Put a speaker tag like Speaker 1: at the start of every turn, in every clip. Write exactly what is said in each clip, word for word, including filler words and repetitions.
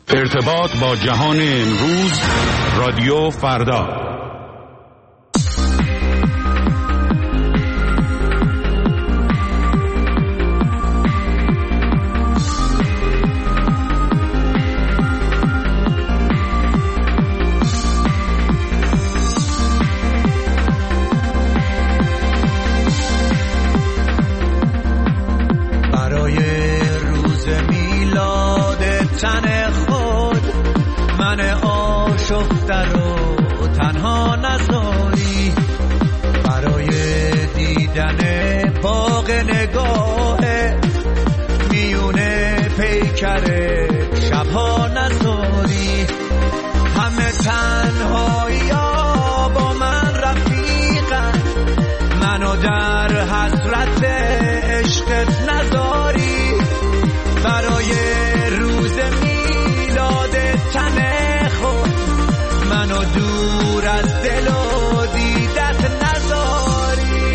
Speaker 1: ارتباط با جهان امروز، رادیو فردا.
Speaker 2: شبها نزاری همه تنهایی ها با من رفیقن، منو در حسرت عشقت نزاری. برای روز میلاد تن خود منو دور از دل و دیدت نزاری.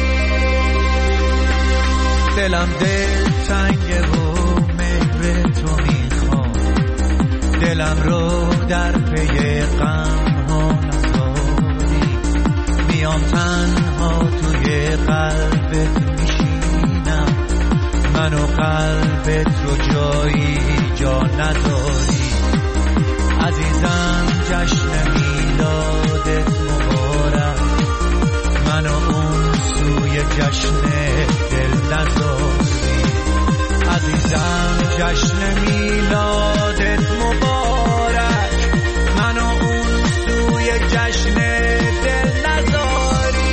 Speaker 2: دلم دل تنگه و مهر تو میخوام، دلم رو در پی غم ها نزاری. میام تنها توی قلبت میشینم، منو قلبت رو جایی جا نداری. عزیزم جشن میلادت مبارک، منو اون سوی جشن دل نزاری. عزیزم جشن میلادت مبارک، منو اون سوی جشن دل نزاری.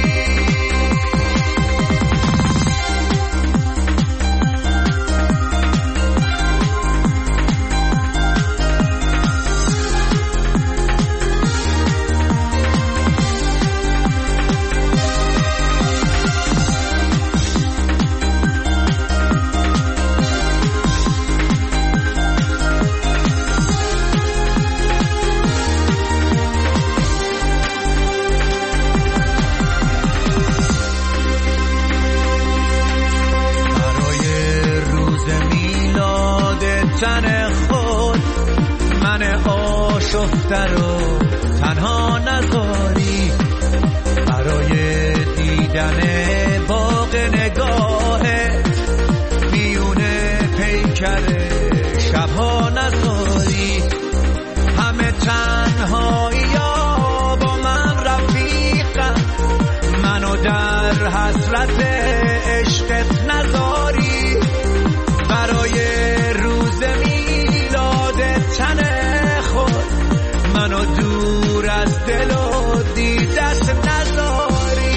Speaker 2: تن خود من آشفته رو تنها نذاری. برای دیدن باغ نگاهت میونه پیکر شبها نذاری. همه تنهایی ها با من رفیقن، منو در حسرت عشقت نذاری. برای تن خود منو دور از دل و دیدت نذاری.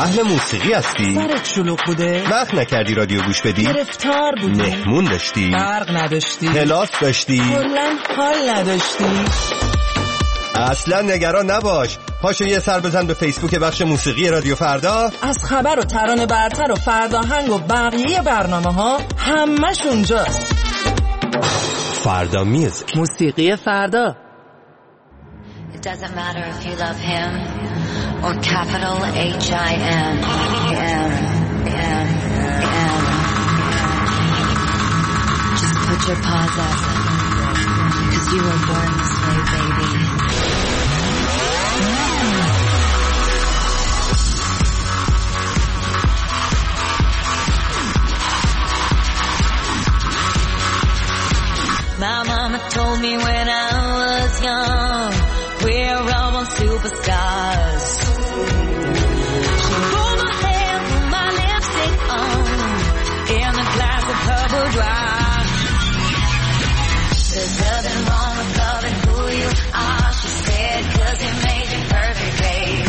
Speaker 3: اهل موسیقی هستی؟
Speaker 4: سرت شلوغ بوده؟
Speaker 3: وقت نکردی رادیو گوش بدی؟
Speaker 4: گرفتار بودی؟
Speaker 3: مهمون داشتی؟
Speaker 4: برق نداشتی؟
Speaker 3: کلاس داشتی؟
Speaker 4: کلاً حال نداشتی؟
Speaker 3: اصلا نگران نباش، پاشو یه سر بزن به فیسبوک بخش موسیقی رادیو فردا.
Speaker 4: از خبر و ترانه برتر و فرداهنگ و بقیه برنامه ها همش اونجاست.
Speaker 3: فردا میوزیک،
Speaker 4: موسیقی فردا.
Speaker 5: It doesn't matter if you love him or capital H I M M M M. Just put your paws up, 'cause you were born this way, baby. My mama told me when I was young, we're all on superstars. She pulled my hair, put my lipstick on, in a glass of purple dry. There's nothing wrong with loving who you are, she said, 'cause it made you perfect, babe.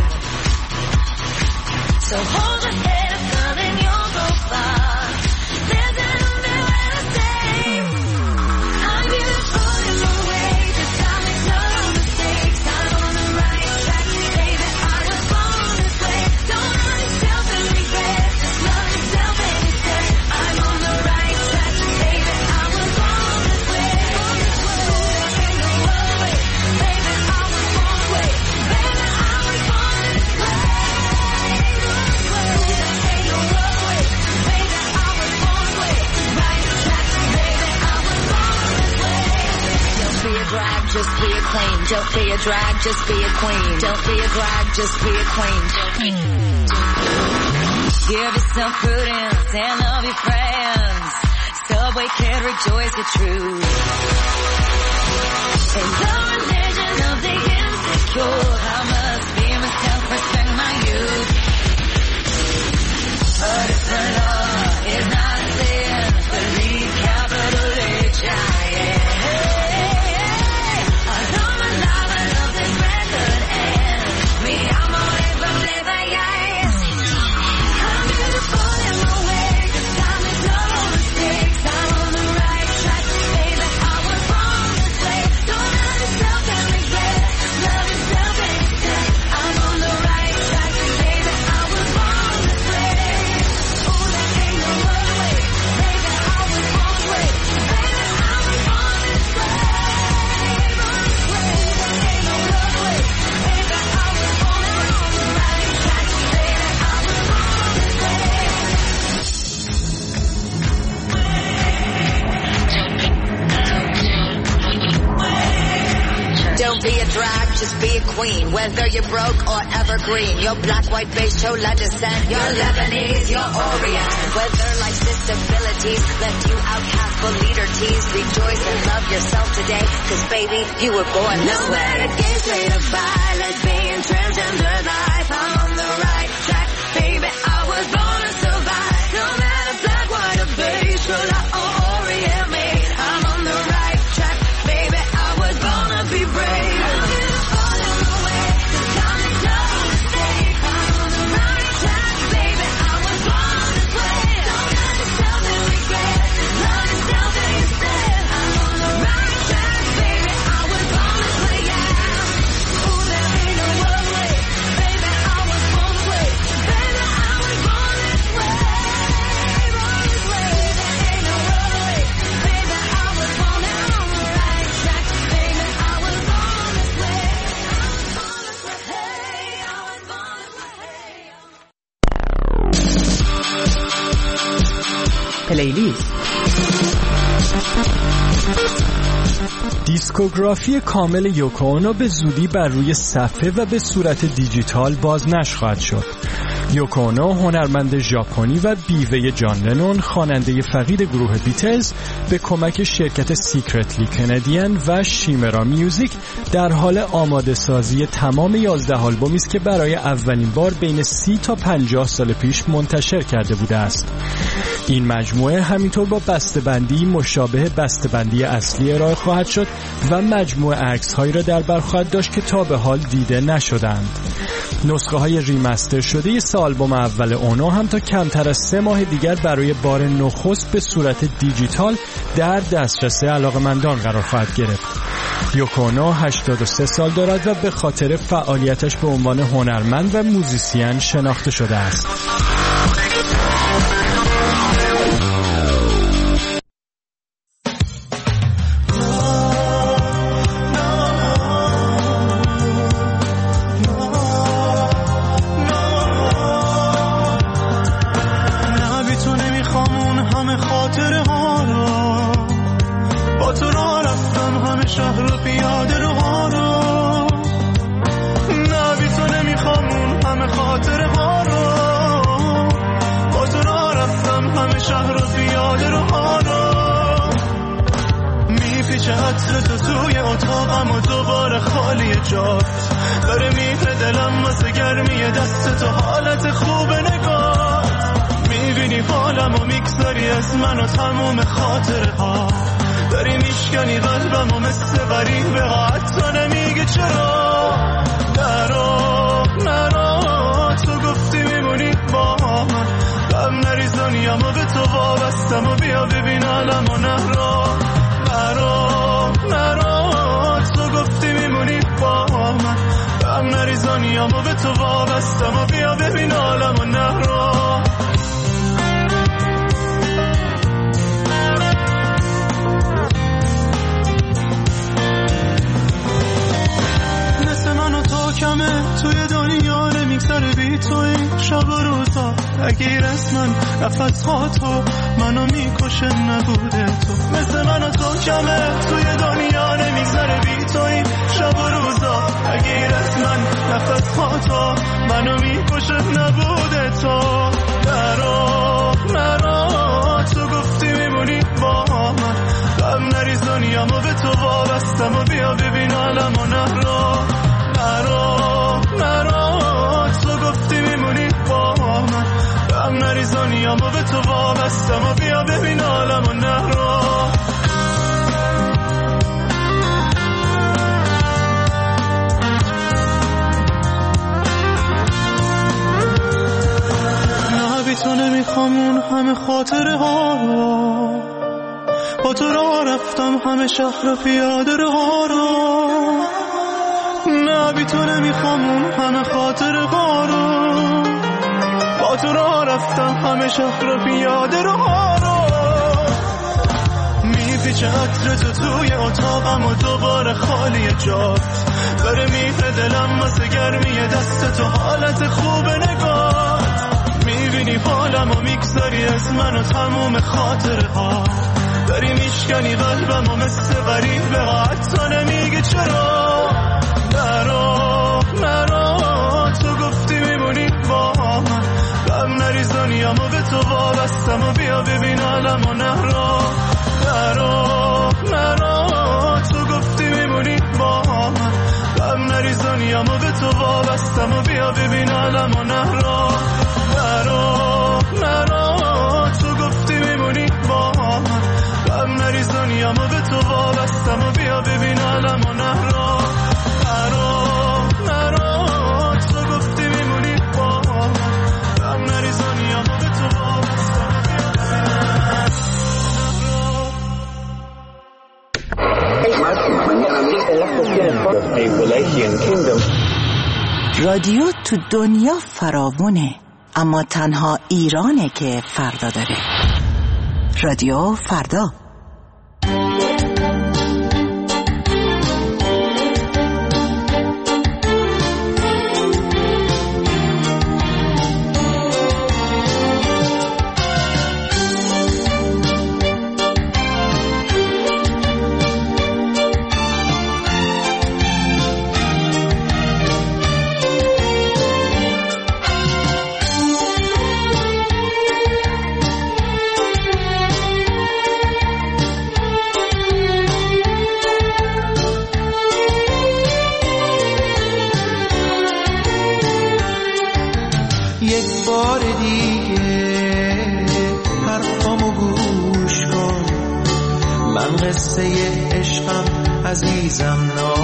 Speaker 5: So hold your head up, girl, and you'll go far. There's an umbrella safe. I'm beautiful in my way, just I make no mistakes. I'm on the right track, baby, I was born this way. Don't hurt yourself and regret, just love yourself and you said, I'm on the right track, baby, I was born this way. Ain't no other way, baby, I was born this way. Baby, I was born this way. Ain't no other way, baby, I was born this way. Right track, baby, I was born this way. Don't be a drag, just be a queen. Don't be a drag, just be a queen. Don't be a drag, just be a queen. Give yourself prudence and love your friends. Subway kid, rejoice the truth. In the religion of the insecure, I must be myself, respect my youth. But if the law is not a sin, believe capital H I M. I know my life, I love this record, and me, I'm always believing, yes. I'm beautiful in my way, 'cause I make no mistakes. I'm on the right track, baby, I was born this way. Don't hurt yourself and regret, love yourself and you said, I'm on the right track, baby, I was born this way. Oh, there ain't no other way, baby, I was born this way. Baby, I was born this way. Born this way, there ain't no other way, baby, I was born this way. On the right track, baby, I was born this way. Don't be a drag, just be a queen. Whether you're broke or evergreen, your black, white, beige, chola descent, your Lebanese, your Orient. Whether life's disabilities left you outcast but leader teased, rejoice and love yourself today, 'cause baby, you were born this way. No matter gay, straight or bi, lesbian, transgender life, I'm on the right track, baby, I was born to survive. No matter black, white or beige, chola or Orient made, I'm on the right track, baby, I was born to be brave. I'm beautiful in my way, 'cause I make no mistake. I'm on the right track, baby, I was born this way. Don't hurt yourself and regret, love yourself and you said, I'm on the right track, baby, I was born this way, yeah. Ooh, there ain't no other way, baby, I was born this way. Baby, I was born this way. Born this way, there ain't no other way, baby, I was born this way. On the right track, baby, I was born this way. I was born this way, hey, I was born this way.
Speaker 4: پلیلیست.
Speaker 6: دیسکوگرافی کامل یوکو اونو به زودی بر روی صفحه و به صورت دیجیتال بازنشر خواهد شد. یوکو اونو هنرمند ژاپنی و بیوه جان لنون، خواننده فقید گروه بیتلز، به کمک شرکت سیکرتلی کندین و شیمرا میوزیک در حال آماده سازی تمام یازده آلبومی است که برای اولین بار بین سی تا پنجاه سال پیش منتشر کرده بوده است. این مجموعه همینطور با بسته‌بندی مشابه مشابه بسته‌بندی اصلی ارائه خواهد شد و مجموعه عکس‌هایی را در بر خواهد داشت که تا به حال دیده نشدند. نسخه‌های ریمستر شده سه آلبوم اول اونو هم تا کمتر از سه ماه دیگر برای بار نخست به صورت دیجیتال در دسترس علاقه‌مندان قرار خواهد گرفت. یوکو اونو هشتاد و سه سال دارد و به خاطر فعالیتش به عنوان هنرمند و موزیسین شناخته شده است.
Speaker 7: تو نمیخوام اون همه خاطره ها رو، با تو راه رفتم همه شهر و پیاده ها رو. نه بی تو نمیخوام اون همه خاطره ها رو، با تو راه رفتم همه شهر و پیاده ها رو. میپیچه عطر تو توی اتاقم و دوباره خالی جات، داره میپه دلم واسه گرمی دست تو، حالت خوب نگاه میبینی حالم و میگذاری از من و تموم خاطره ها، داری میشکنی قلبم و مثل غریب به حتی نمیگی چرا. نرو نرو تو گفتی میمونی با من، غم نریزانیم و به تو وابستم و بیا ببین حالم و نرو نرو نرو تو گفتی میمونی با من، غم نریزانیم و به تو وابستم و بیا ببین حالم و نرو نرو نرو تو گفتی میمونی با من، غم نریزانیم و به تو وابستم و بیا ببین حالم و نرو نرو نرو تو گفتی میمونی با من، غم نریزانیم و به تو وابستم و بیا ببین.
Speaker 8: رادیو تو دنیا فراوونه، اما تنها ایرانه که فردا داره. رادیو فردا.
Speaker 2: من قصه عشقم عزیزم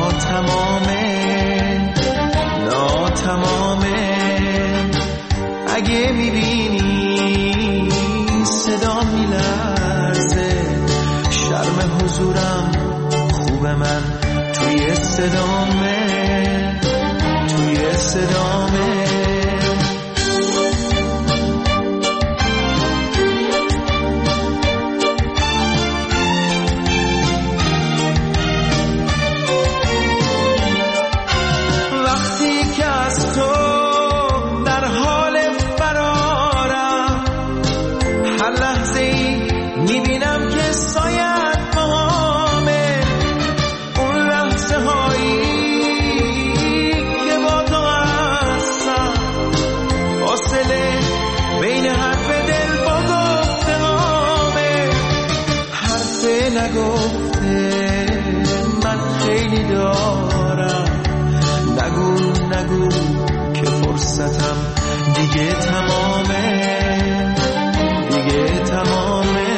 Speaker 2: ناتمامه ناتمامه. اگه میبینی صدا میلرزه شرم حضورم خوب من توی صدامه توی صدامه. دیگه تمامه دیگه تمامه.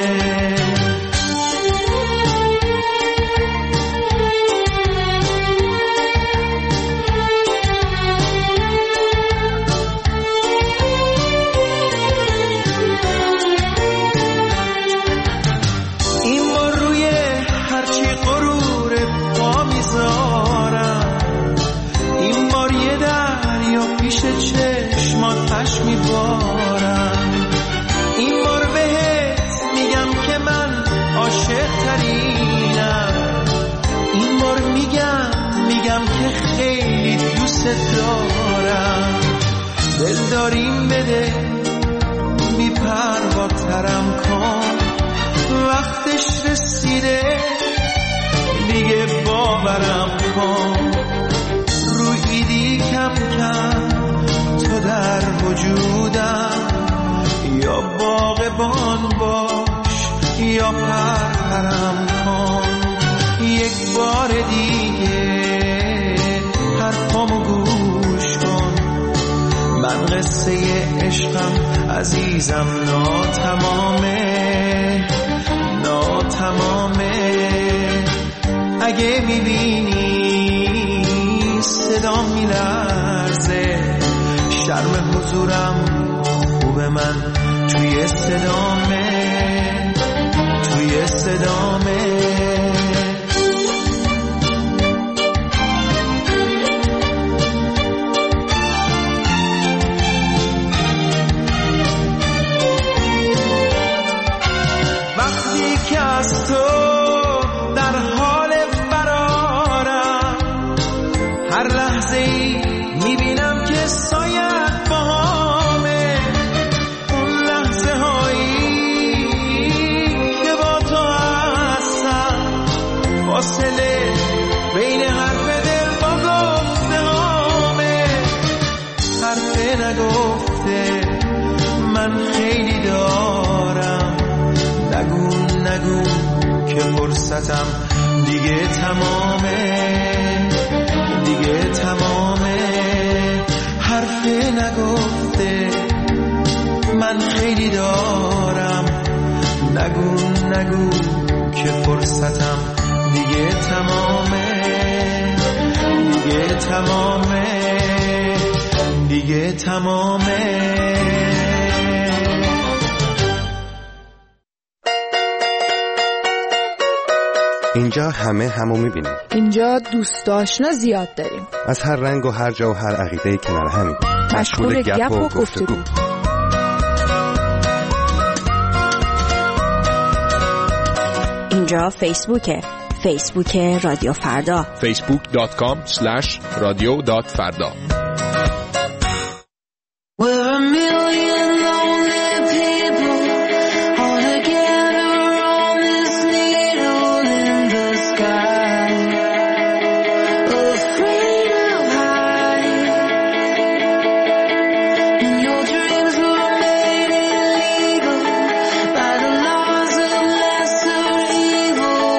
Speaker 2: این بار روی هرچی غرور پا میذارم، این بار یه دریا پیش چشمات پش میبارم، این بار بهت میگم که من عاشق ترینم، این بار میگم میگم که خیلی دوست دارم. دل داریم بده بی پرواترم کن، وقتش رسیده دیگه باورم کن. رو ایدی کم کم تو در وجودم، یا باغبان باش یا پرپرم کن. یک بار دیگه حرفامو گوش کن، من قصه عشقم عزیزم ناتمامه ناتمامه. اگه میبینی صدا میلرزه شرم حضورم خوب من توی صدامه توی صدامه. وقتی که از تو در حال فرارم، هر لحظه ای میبینم که سایت باهامه. اون لحظه هایی که با تو هستم، فاصله بین حرف دل با گفته هامه. حرف نگفته من خیلی دارم، نگو نگو که فرصتم دیگه تمامه دیگه تمامه. حرف نگفته من خیلی دارم، نگو نگو که فرصتم دیگه تمامه دیگه تمامه دیگه تمامه.
Speaker 3: اینجا همه همو میبینیم.
Speaker 9: اینجا دوست آشنا زیاد داریم،
Speaker 3: از هر رنگ و هر جا و هر عقیده کنار همیم،
Speaker 9: مشغول گپ و گفتگو.
Speaker 10: اینجا فیسبوکه، فیسبوک رادیو فردا،
Speaker 11: فیسبوک دات کام اسلش رادیو دات فردا.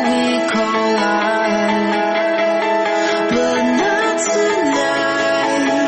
Speaker 12: But not tonight.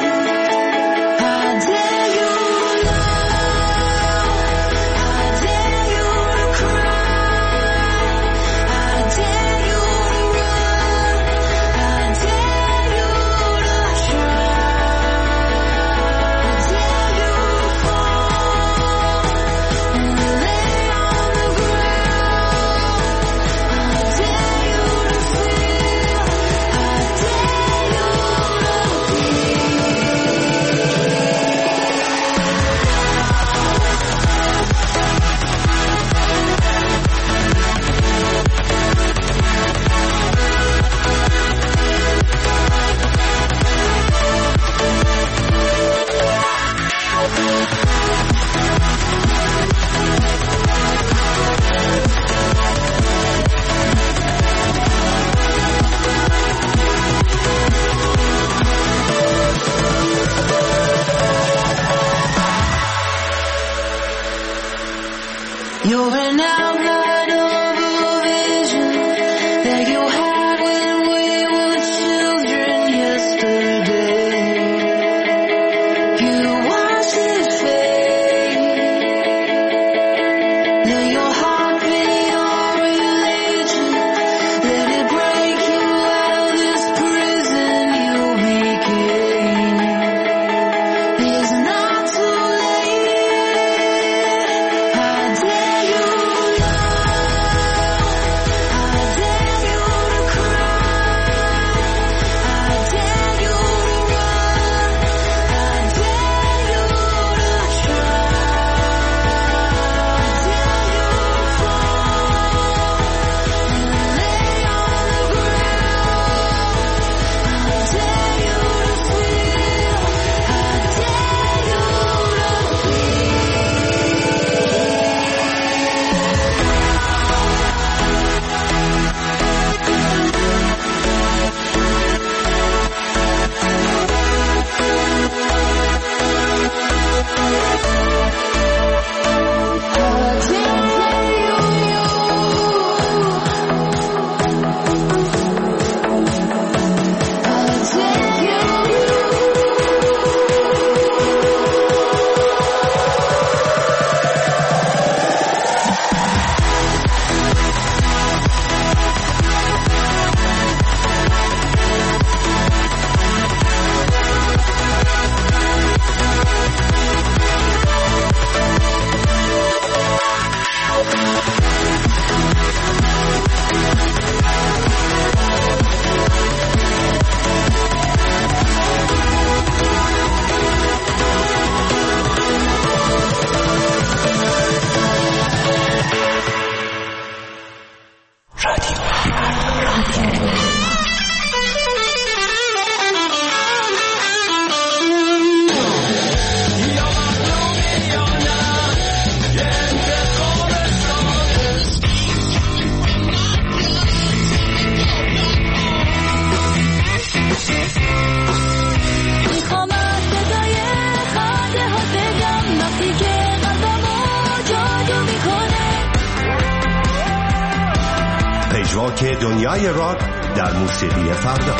Speaker 3: پژواک دنیای راک در موسیقی فردا.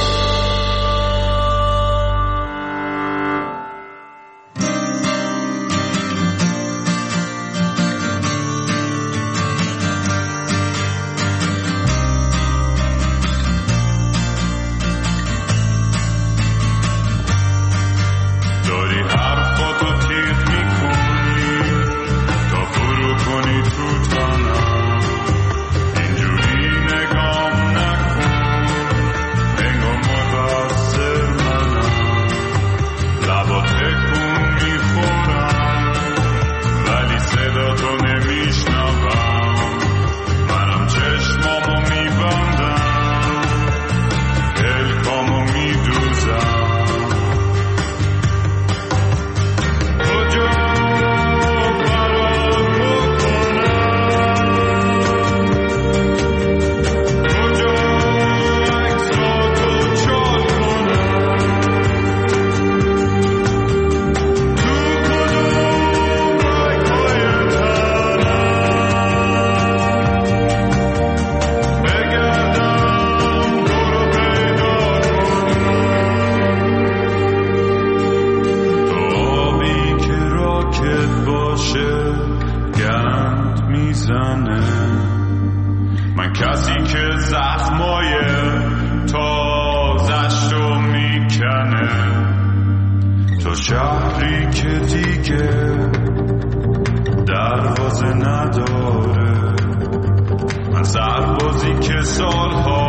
Speaker 12: من کسی که زخمای تازش رو میکنه، تو شهری که دیگه دروازه نداره، من سربازی که سالها